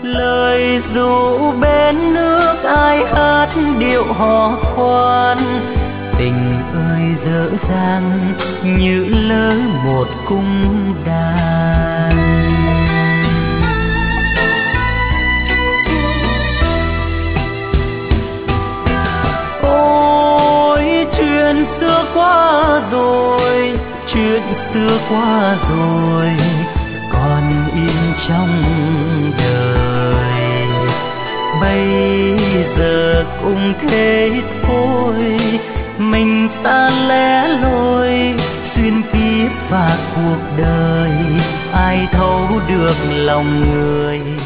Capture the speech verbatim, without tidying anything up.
lời ru bên nước ai hát điệu hò khoan. Tình ơi dở dang như lỡ một cung đàn. Ôi chuyện xưa qua rồi, chuyện xưa qua rồi, còn in trong đời. Bây giờ cũng thế thôi, mình ta lẻ loi xuyên kiếp và cuộc đời, ai thấu được lòng người.